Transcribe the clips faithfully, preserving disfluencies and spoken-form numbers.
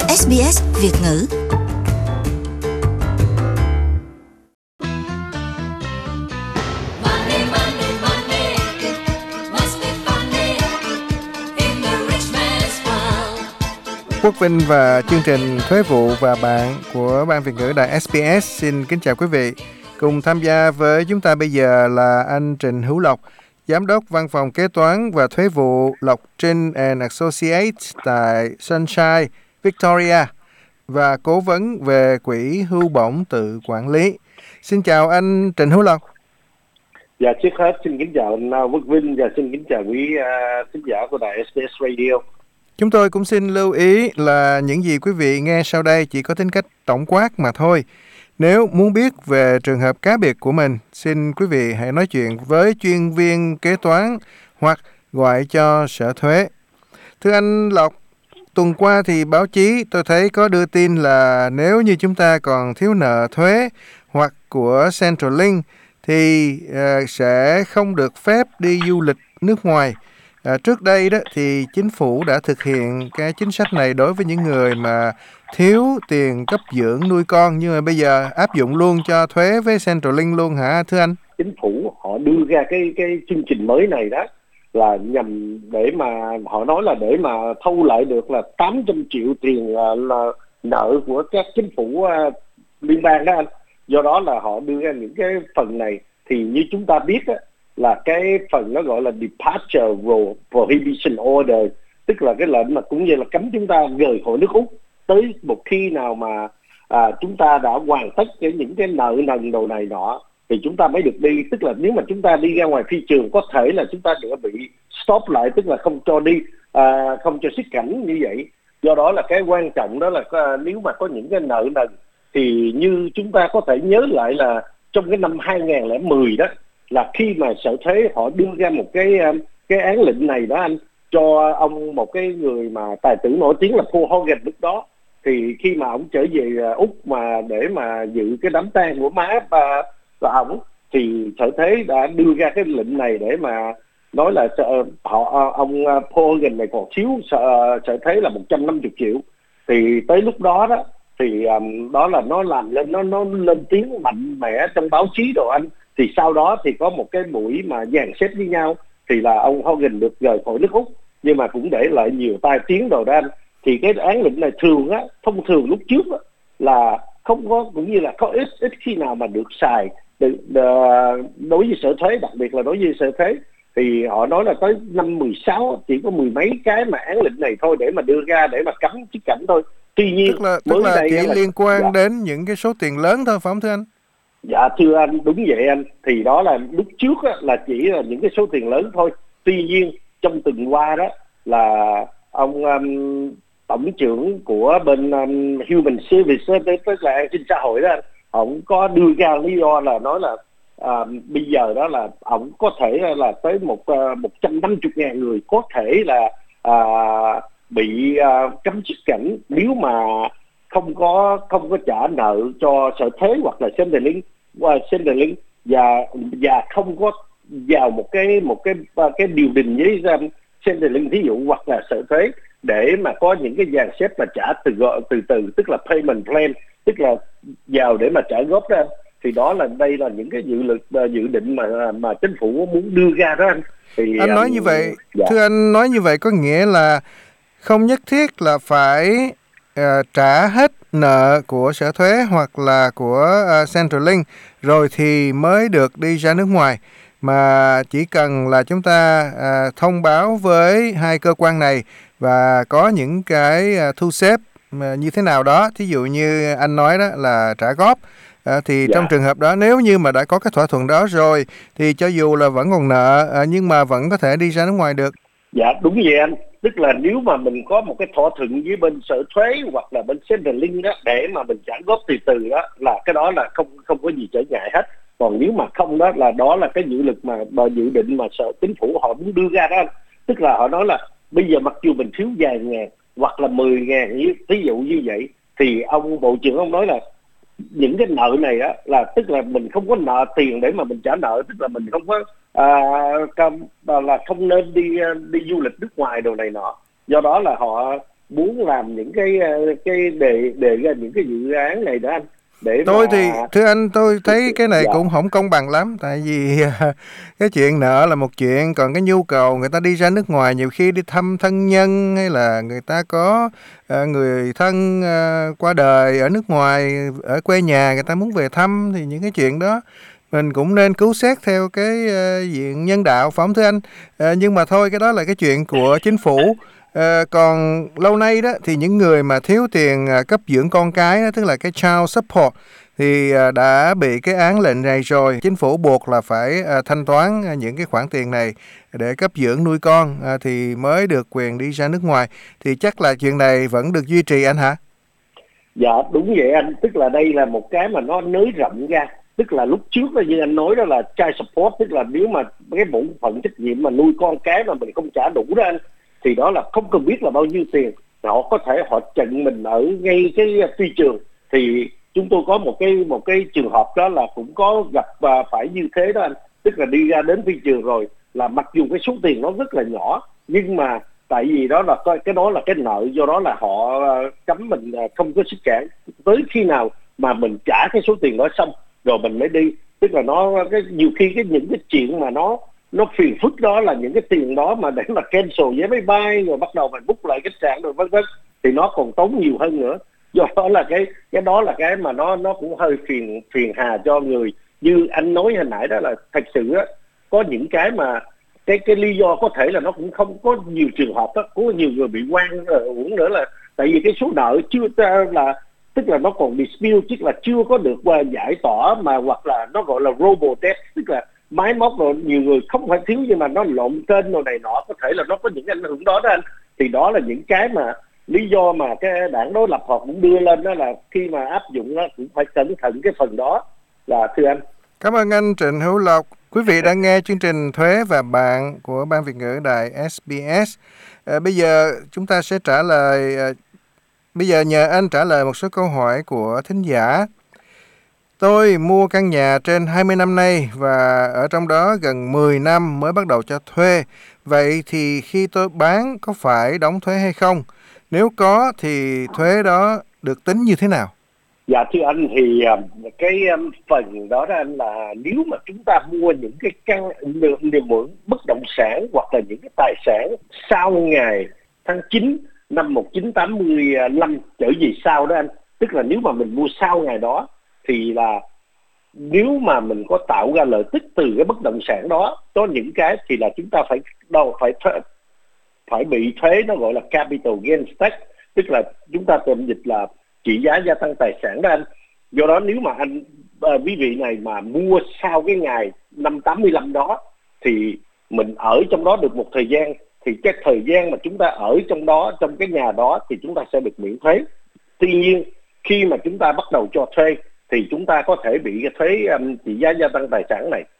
ét bê ét Việt ngữ. Quốc Vinh và chương trình Thuế vụ và bạn của Ban Việt ngữ Đài ét bê ét xin kính chào quý vị. Cùng tham gia với chúng ta bây giờ là anh Trịnh Hữu Lộc, Giám đốc Văn phòng Kế toán và Thuế vụ Lộc Trinh and Associates tại Sunshine, Victoria và cố vấn về quỹ hưu bổng tự quản lý. Xin chào anh Trịnh Hữu Lộc. Dạ, trước hết xin kính chào anh Quốc Vinh và xin kính chào quý uh, thính giả của đài ét bê ét Radio. Chúng tôi cũng xin lưu ý là những gì quý vị nghe sau đây chỉ có tính cách tổng quát mà thôi. Nếu muốn biết về trường hợp cá biệt của mình, xin quý vị hãy nói chuyện với chuyên viên kế toán hoặc gọi cho sở thuế. Thưa anh Lộc, tuần qua thì báo chí tôi thấy có đưa tin là nếu như chúng ta còn thiếu nợ thuế hoặc của Centrelink thì uh, sẽ không được phép đi du lịch nước ngoài. À, trước đây đó thì chính phủ đã thực hiện cái chính sách này đối với những người mà thiếu tiền cấp dưỡng nuôi con, nhưng mà bây giờ áp dụng luôn cho thuế với Centrelink luôn hả thưa anh? Chính phủ họ đưa ra cái cái chương trình mới này đó là nhằm để mà họ nói là để mà thu lại được là tám trăm triệu tiền là, là nợ của các chính phủ uh, liên bang đó anh. Do đó là họ đưa ra những cái phần này thì như chúng ta biết á, là cái phần nó gọi là Departure Prohibition Order, tức là cái lệnh mà cũng như là cấm chúng ta rời khỏi nước Úc tới một khi nào mà à, chúng ta đã hoàn tất cái những cái nợ nần đồ này nọ thì chúng ta mới được đi. Tức là nếu mà chúng ta đi ra ngoài phi trường có thể là chúng ta sẽ bị stop lại, tức là không cho đi, à, không cho xuất cảnh như vậy. Do đó là cái quan trọng đó là à, nếu mà có những cái nợ nần thì như chúng ta có thể nhớ lại là trong cái năm hai nghìn lẻ mười đó, là khi mà sở thuế họ đưa ra một cái cái án lệnh này đó anh, cho ông một cái người mà tài tử nổi tiếng là Paul Hogan lúc đó, thì khi mà ông trở về Úc mà để mà dự cái đám tang của má và, và ông thì sở thuế đã đưa ra cái lệnh này để mà nói là họ ông Paul Hogan này còn thiếu sở, sở thuế là một trăm năm mươi triệu. Thì tới lúc đó đó thì um, đó là nó làm lên nó nó lên tiếng mạnh mẽ trong báo chí đồ anh. Thì sau đó thì có một cái buổi mà dàn xếp với nhau thì là ông Hogan được rời khỏi nước Úc, nhưng mà cũng để lại nhiều tai tiếng đồ đó anh. Thì cái án lệnh này thường á, thông thường lúc trước á, là không có, cũng như là có ít ít khi nào mà được xài được, uh, đối với sở thuế, đặc biệt là đối với sở thuế. Thì họ nói là tới năm mười sáu chỉ có mười mấy cái mà án lệnh này thôi để mà đưa ra để mà cấm xuất cảnh thôi. Tuy nhiên tức là, tức là chỉ là, liên quan dạ. đến những cái số tiền lớn thôi phải không thưa anh? Dạ thưa anh, đúng vậy anh. Thì đó là lúc trước á, là chỉ là những cái số tiền lớn thôi. Tuy nhiên trong tuần qua đó là ông um, tổng trưởng của bên um, Human Service, tức là an sinh xã hội đó anh, ông có đưa ra lý do là nói là uh, bây giờ đó là ông có thể là tới một uh, một trăm năm mươi ngàn người có thể là uh, bị uh, cấm xuất cảnh nếu mà không có không có trả nợ cho sở thuế hoặc là Centrelink và Centrelink và và không có vào một cái một cái cái điều đình với Centrelink thí dụ hoặc là sở thuế để mà có những cái dàn xếp mà trả từ từ từ tức là payment plan, tức là vào để mà trả góp đó. Thì đó là đây là những cái dự lực dự định mà mà chính phủ muốn đưa ra đó anh. Thì anh nói um, như vậy dạ. Thưa anh nói như vậy có nghĩa là không nhất thiết là phải uh, trả hết nợ của sở thuế hoặc là của uh, Centrelink rồi thì mới được đi ra nước ngoài, mà chỉ cần là chúng ta uh, thông báo với hai cơ quan này và có những cái uh, thu xếp uh, như thế nào đó, thí dụ như anh nói đó là trả góp. À, thì dạ. Trong trường hợp đó nếu như mà đã có cái thỏa thuận đó rồi thì cho dù là vẫn còn nợ à, nhưng mà vẫn có thể đi ra nước ngoài được. Dạ đúng vậy anh. Tức là nếu mà mình có một cái thỏa thuận với bên sở thuế hoặc là bên Centrelink đó để mà mình trả góp từ từ đó là cái đó là không không có gì trở ngại hết. Còn nếu mà không đó là đó là cái dự lực mà, mà dự định mà sở chính phủ họ muốn đưa ra đó anh. Tức là họ nói là bây giờ mặc dù mình thiếu vài ngàn hoặc là mười ngàn ví dụ như vậy thì ông bộ trưởng ông nói là những cái nợ này á là tức là mình không có nợ tiền để mà mình trả nợ, tức là mình không có à, là không nên đi đi du lịch nước ngoài đồ này nọ. Do đó là họ muốn làm những cái ờ, cái đề đề ra những cái dự án này đó anh, để Tôi mà thì thưa anh, tôi thấy cái này dạ cũng không công bằng lắm, tại vì cái chuyện nợ là một chuyện, còn cái nhu cầu người ta đi ra nước ngoài nhiều khi đi thăm thân nhân, hay là người ta có ờ, người thân ờ, qua đời ở nước ngoài, ở quê nhà người ta muốn về thăm, thì những cái chuyện đó mình cũng nên cứu xét theo cái ờ, diện nhân đạo, phải không thưa anh? Ờ, nhưng mà thôi, cái đó là cái chuyện của chính phủ. Ờ, còn lâu nay đó thì những người mà thiếu tiền à, cấp dưỡng con cái đó, tức là cái child support, thì à, đã bị cái án lệnh này rồi. Chính phủ buộc là phải à, thanh toán à, những cái khoản tiền này để cấp dưỡng nuôi con à, thì mới được quyền đi ra nước ngoài. Thì chắc là chuyện này vẫn được duy trì anh hả? dạ đúng vậy anh, tức là đây là một cái mà nó nới rộng ra, tức là lúc trước là như anh nói đó là child support, tức là nếu mà cái bổn phận trách nhiệm mà nuôi con cái mà mình không trả đủ đó anh, thì đó là không cần biết là bao nhiêu tiền, họ có thể họ chặn mình ở ngay cái phi trường. Thì chúng tôi có một cái một cái trường hợp đó là cũng có gặp và phải như thế đó anh, tức là đi ra đến phi trường rồi, là mặc dù cái số tiền nó rất là nhỏ, nhưng mà tại vì đó là cái cái đó là cái nợ, do đó là họ ờ, cấm mình ờ, không có sức cản tới khi nào mà mình trả cái số tiền đó xong rồi mình mới đi. Tức là nó cái nhiều khi cái những cái chuyện mà nó nó phiền phức đó là những cái tiền đó mà để mà cancel vé máy bay rồi bắt đầu mình book lại khách sạn rồi vân vân, thì nó còn tốn nhiều hơn nữa. Do đó là cái cái đó là cái mà nó nó cũng hơi phiền phiền hà cho người, như anh nói hồi nãy đó, là thật sự á, có những cái mà cái cái lý do có thể là nó cũng không có nhiều trường hợp đó, có nhiều người bị oan uổng nữa, là tại vì cái số nợ chưa là, tức là nó còn dispute, tức là chưa có được uh, giải tỏa, mà hoặc là nó gọi là robo debt, tức là máy móc rồi, nhiều người không phải thiếu nhưng mà nó lộn tên rồi này nọ, có thể là nó có những ảnh hưởng đó đó anh. Thì đó là những cái mà lý do mà cái đảng đối lập họ cũng đưa lên, đó là khi mà áp dụng đó cũng phải cẩn thận cái phần đó, là thưa anh. Cảm ơn anh Trịnh Hữu Lộc. Quý vị đang nghe chương trình Thuế và Bạn của Ban Việt ngữ Đài ét bê ét. À, bây giờ chúng ta sẽ trả lời, à, bây giờ nhờ anh trả lời một số câu hỏi của thính giả. Tôi mua căn nhà trên hai mươi năm nay và ở trong đó gần mười năm mới bắt đầu cho thuê. Vậy thì khi tôi bán có phải đóng thuế hay không? Nếu có thì thuế đó được tính như thế nào? Dạ thưa anh, thì uh, cái um, phần đó đó anh, là nếu mà chúng ta mua những cái căn niềm mượn bất động sản hoặc là những cái tài sản sau ngày tháng chín năm một nghìn chín trăm tám mươi lăm trở về sau đó anh, tức là nếu mà mình mua sau ngày đó, thì là nếu mà mình có tạo ra lợi tức từ cái bất động sản đó, có những cái thì là chúng ta phải đâu phải thuế, phải bị thuế, nó gọi là capital gains tax, tức là chúng ta tạm dịch là trị giá gia tăng tài sản đó anh. Do đó nếu mà anh à, quý vị này mà mua sau cái ngày năm tám mươi lăm đó, thì mình ở trong đó được một thời gian, thì cái thời gian mà chúng ta ở trong đó, trong cái nhà đó, thì chúng ta sẽ được miễn thuế. Tuy nhiên khi mà chúng ta bắt đầu cho thuê thì chúng ta có thể bị cái thuế um, trị giá gia tăng tài sản này.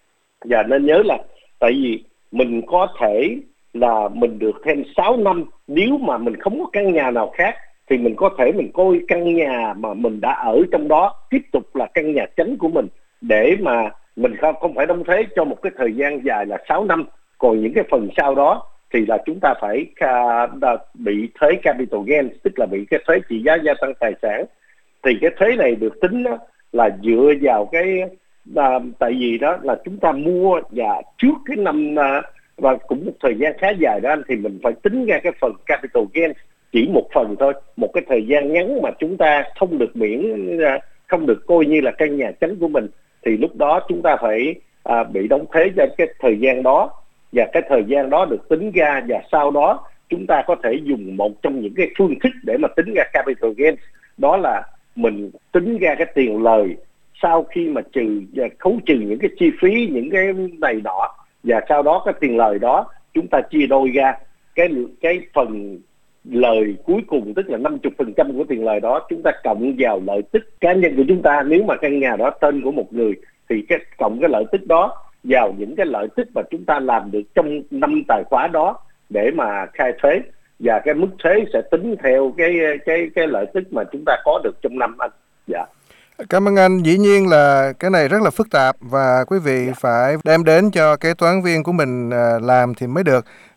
Và nên nhớ là tại vì mình có thể là mình được thêm sáu năm, nếu mà mình không có căn nhà nào khác thì mình có thể mình coi căn nhà mà mình đã ở trong đó tiếp tục là căn nhà chính của mình, để mà mình không, không phải đóng thuế cho một cái thời gian dài là sáu năm. Còn những cái phần sau đó thì là chúng ta phải uh, bị thuế capital gains, tức là bị cái thuế trị giá gia tăng tài sản. Thì cái thuế này được tính đó, là dựa vào cái uh, tại vì đó là chúng ta mua và trước cái năm uh, và cũng một thời gian khá dài đó anh, thì mình phải tính ra cái phần capital gains chỉ một phần thôi, một cái thời gian ngắn mà chúng ta không được miễn, không được coi như là căn nhà chính của mình, thì lúc đó chúng ta phải à, bị đóng thuế cho cái thời gian đó, và cái thời gian đó được tính ra, và sau đó chúng ta có thể dùng một trong những cái phương thức để mà tính ra capital gains, đó là mình tính ra cái tiền lời sau khi mà trừ và khấu trừ những cái chi phí, những cái này nọ, và sau đó cái tiền lời đó chúng ta chia đôi ra, cái cái phần lời cuối cùng, tức là năm mươi phần trăm của tiền lời đó chúng ta cộng vào lợi tức cá nhân của chúng ta. Nếu mà căn nhà đó tên của một người thì cái cộng cái lợi tức đó vào những cái lợi tức mà chúng ta làm được trong năm tài khóa đó để mà khai thuế, và cái mức thuế sẽ tính theo cái cái cái lợi tức mà chúng ta có được trong năm anh. Dạ. Cảm ơn anh. Dĩ nhiên là cái này rất là phức tạp và quý vị phải đem đến cho kế toán viên của mình làm thì mới được.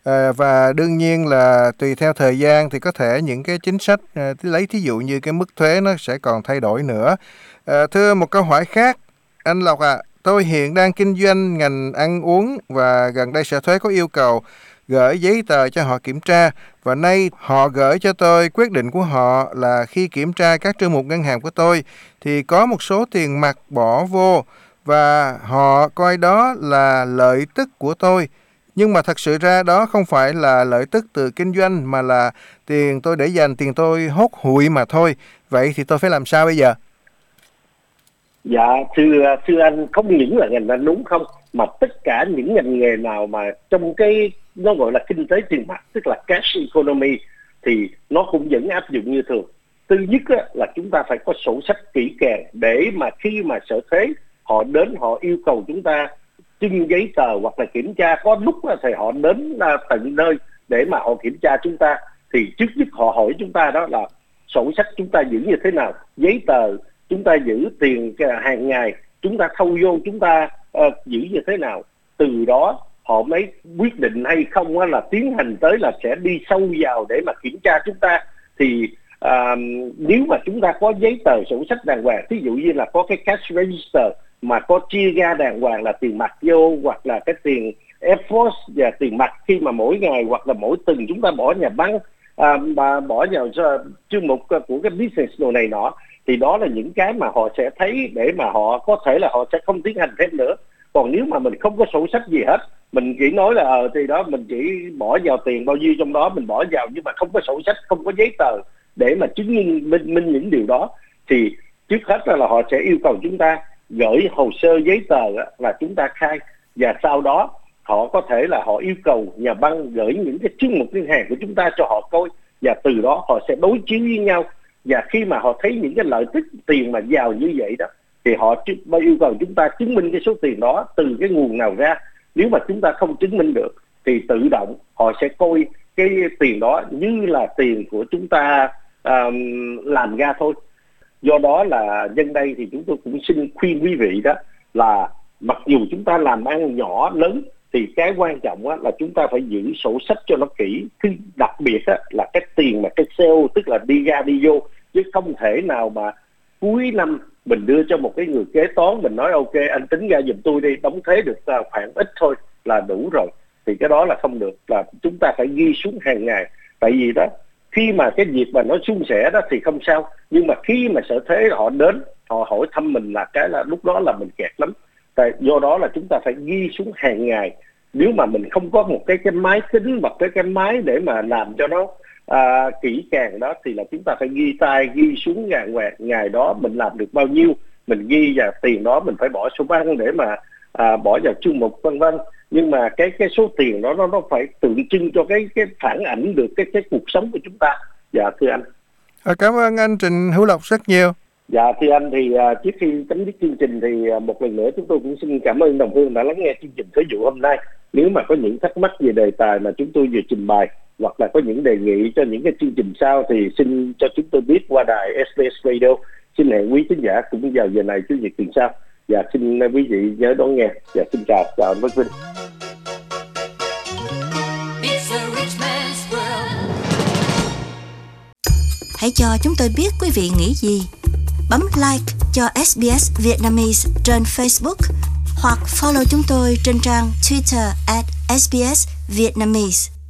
À, và đương nhiên là tùy theo thời gian thì có thể những cái chính sách, à, lấy thí dụ như cái mức thuế nó sẽ còn thay đổi nữa. À, thưa một câu hỏi khác, anh Lộc à, tôi hiện đang kinh doanh ngành ăn uống và gần đây Sở Thuế có yêu cầu gửi giấy tờ cho họ kiểm tra, và nay họ gửi cho tôi quyết định của họ là khi kiểm tra các chương mục ngân hàng của tôi thì có một số tiền mặt bỏ vô và họ coi đó là lợi tức của tôi. Nhưng mà thật sự ra đó không phải là lợi tức từ kinh doanh mà là tiền tôi để dành, tiền tôi hốt hụi mà thôi. Vậy thì tôi phải làm sao bây giờ? Dạ, thưa thưa anh, không những là ngành ăn uống không, mà tất cả những ngành nghề nào mà trong cái nó gọi là kinh tế tiền mặt, tức là cash economy, thì nó cũng vẫn áp dụng như thường. Thứ nhất á, là chúng ta phải có sổ sách kỹ càng để mà khi mà Sở Thuế họ đến họ yêu cầu chúng ta trưng giấy tờ hoặc là kiểm tra, có lúc thì họ đến tận nơi để mà họ kiểm tra chúng ta, thì trước nhất họ hỏi chúng ta đó là sổ sách chúng ta giữ như thế nào, giấy tờ chúng ta giữ tiền hàng ngày chúng ta thâu vô chúng ta uh, giữ như thế nào. Từ đó họ mới quyết định hay không là tiến hành tới là sẽ đi sâu vào để mà kiểm tra chúng ta. Thì uh, nếu mà chúng ta có giấy tờ sổ sách đàng hoàng, ví dụ như là có cái cash register mà có chia ra đàng hoàng là tiền mặt vô, hoặc là cái tiền Air Force và tiền mặt khi mà mỗi ngày hoặc là mỗi tuần chúng ta bỏ nhà băng, à, mà bỏ vào chương mục của cái business đồ này nọ, thì đó là những cái mà họ sẽ thấy để mà họ có thể là họ sẽ không tiến hành thêm nữa. Còn nếu mà mình không có sổ sách gì hết, mình chỉ nói là ờ thì đó mình chỉ bỏ vào tiền bao nhiêu trong đó mình bỏ vào, nhưng mà không có sổ sách, không có giấy tờ để mà chứng minh minh, minh những điều đó, thì trước hết là họ sẽ yêu cầu chúng ta gửi hồ sơ giấy tờ là chúng ta khai, và sau đó họ có thể là họ yêu cầu nhà băng gửi những cái chương mục ngân hàng của chúng ta cho họ coi, và từ đó họ sẽ đối chiếu với nhau. Và khi mà họ thấy những cái lợi tức tiền mà vào như vậy đó, thì họ yêu cầu chúng ta chứng minh cái số tiền đó từ cái nguồn nào ra. Nếu mà chúng ta không chứng minh được thì tự động họ sẽ coi cái tiền đó như là tiền của chúng ta um, làm ra thôi. Do đó là nhân đây thì chúng tôi cũng xin khuyên quý vị đó là mặc dù chúng ta làm ăn nhỏ lớn thì cái quan trọng á, là chúng ta phải giữ sổ sách cho nó kỹ. Đặc biệt á, là cái tiền mà cái sale, tức là đi ra đi vô, chứ không thể nào mà cuối năm mình đưa cho một cái người kế toán, mình nói ok anh tính ra giùm tôi đi, đóng thuế được khoảng ít thôi là đủ rồi, thì cái đó là không được. Là chúng ta phải ghi xuống hàng ngày. Tại vì đó khi mà cái việc mà nó suôn sẻ đó thì không sao, nhưng mà khi mà Sở Thuế họ đến họ hỏi thăm mình là cái là lúc đó là mình kẹt lắm. Tại do đó là chúng ta phải ghi xuống hàng ngày. Nếu mà mình không có một cái cái máy tính hoặc cái cái máy để mà làm cho nó à, kỹ càng đó, thì là chúng ta phải ghi tay, ghi xuống ngày, ngày đó mình làm được bao nhiêu, mình ghi và tiền đó mình phải bỏ số băng để mà à, bỏ vào chương mục vân vân. Nhưng mà cái cái số tiền đó nó nó phải tượng trưng cho cái cái phản ảnh được cái cái cuộc sống của chúng ta. Dạ thưa anh. À, cảm ơn anh Trịnh Hữu Lộc rất nhiều. Dạ thưa anh, thì uh, trước khi chấm dứt chương trình thì uh, một lần nữa chúng tôi cũng xin cảm ơn đồng hương đã lắng nghe chương trình Thời vụ hôm nay. Nếu mà có những thắc mắc về đề tài mà chúng tôi vừa trình bày, hoặc là có những đề nghị cho những cái chương trình sau, thì xin cho chúng tôi biết qua đài ét bê ét Radio. Xin hẹn quý khán giả cũng vào giờ này Chủ nhật tuần sau. Dạ xin quý vị nhớ đón nghe. Dạ xin chào, chào anh Bắc Vinh. Hãy cho chúng tôi biết quý vị nghĩ gì. Bấm like cho ét bê ét Vietnamese trên Facebook hoặc follow chúng tôi trên trang Twitter at ét bê ét Vietnamese.